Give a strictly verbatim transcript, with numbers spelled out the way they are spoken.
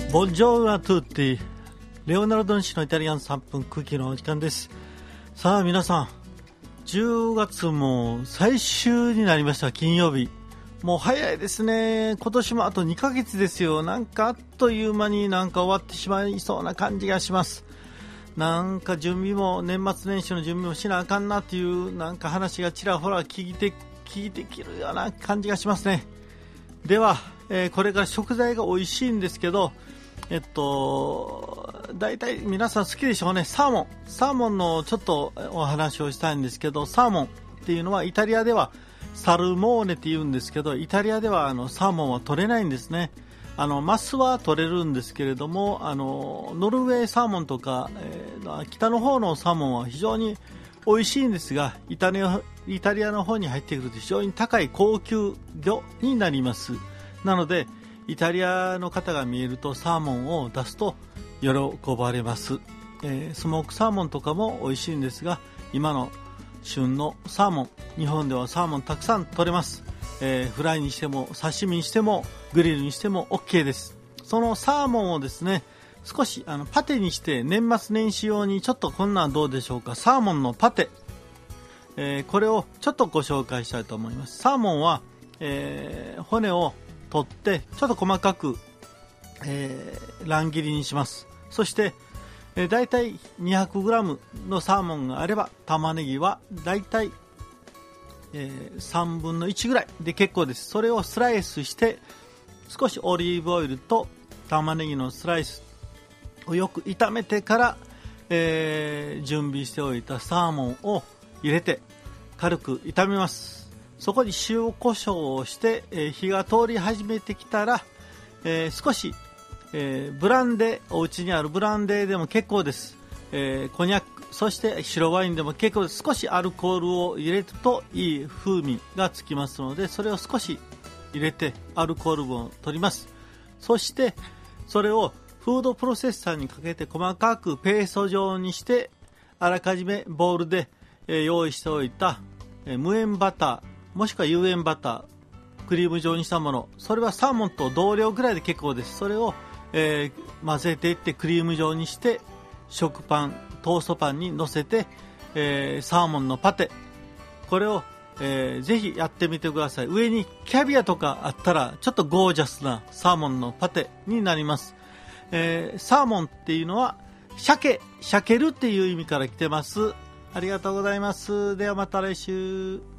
ボンジョールアトゥーティレオナルドン氏のイタリアンさんぷん空気のお時間です。さあ皆さん、じゅうがつも最終になりました。金曜日、もう早いですね。今年もあとにかげつですよ。なんかあっという間になんか終わってしまいそうな感じがします。なんか準備も年末年始の準備もしなあかんなっていうなんか話がちらほら聞いて聞いてきるような感じがしますね。では、えー、これから食材が美味しいんですけど、えっとだいたい皆さん好きでしょうね。サーモンサーモンのちょっとお話をしたいんですけど、サーモンっていうのはイタリアではサルモーネって言うんですけど、イタリアではあのサーモンは取れないんですね。あのマスは取れるんですけれども、あのノルウェーサーモンとか、えー、北の方のサーモンは非常に美味しいんですが、イタリア、イタリアの方に入ってくると非常に高い高級魚になります。なのでイタリアの方が見えるとサーモンを出すと喜ばれます。えー、スモークサーモンとかも美味しいんですが、今の旬のサーモン、日本ではサーモンたくさん取れます。えー、フライにしても刺身にしてもグリルにしても OK です。そのサーモンをですね、少しあのパテにして年末年始用にちょっとこんなんどうでしょうか。サーモンのパテ、えー、これをちょっとご紹介したいと思います。サーモンは、えー、骨を取ってちょっと細かく、えー、乱切りにします。そして、えー、だいたい にひゃくグラム のサーモンがあれば玉ねぎはだいたいえー、さんぶんのいちぐらいで結構です。それをスライスして少しオリーブオイルと玉ねぎのスライスをよく炒めてから、えー、準備しておいたサーモンを入れて軽く炒めます。そこに塩コショウをして、えー、火が通り始めてきたら、えー、少し、えー、ブランデー、お家にあるブランデーでも結構です。えー、コニャック、そして白ワインでも結構です。少しアルコールを入れるといい風味がつきますので、それを少し入れてアルコール分を取ります。そしてそれをフードプロセッサーにかけて細かくペースト状にして、あらかじめボウルで、えー、用意しておいた、えー、無塩バターもしくは有塩バター、クリーム状にしたもの、それはサーモンと同量ぐらいで結構です。それを、えー、混ぜていってクリーム状にして食パン、トーストパンに乗せて、えー、サーモンのパテ、これを、えー、ぜひやってみてください。上にキャビアとかあったらちょっとゴージャスなサーモンのパテになります。えー、サーモンっていうのは鮭、鮭るっていう意味から来てます。ありがとうございます。ではまた来週。